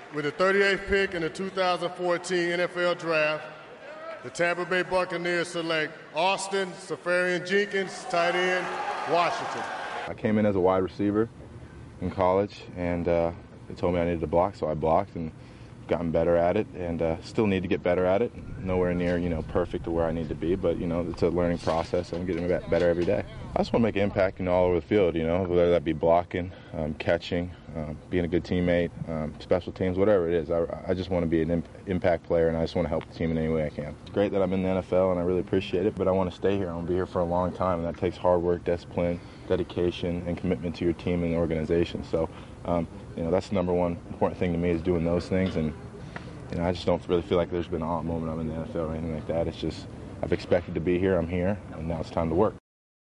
With the 38th pick in the 2014 NFL Draft, the Tampa Bay Buccaneers select Austin Seferian-Jenkins, tight end, Washington. I came in as a wide receiver in college, and they told me I needed to block, so I blocked and gotten better at it, and still need to get better at it. Nowhere near, perfect to where I need to be, but, it's a learning process. I'm getting better every day. I just want to make an impact, all over the field, whether that be blocking, catching, being a good teammate, special teams, whatever it is. I just want to be an impact player, and I just want to help the team in any way I can. It's great that I'm in the NFL, and I really appreciate it, but I want to stay here. I want to be here for a long time, and that takes hard work, discipline, dedication, and commitment to your team and the organization. So, that's the number one important thing to me, is doing those things. And, I just don't really feel like there's been a moment I'm in the NFL or anything like that. It's just I've expected to be here, I'm here, and now it's time to work.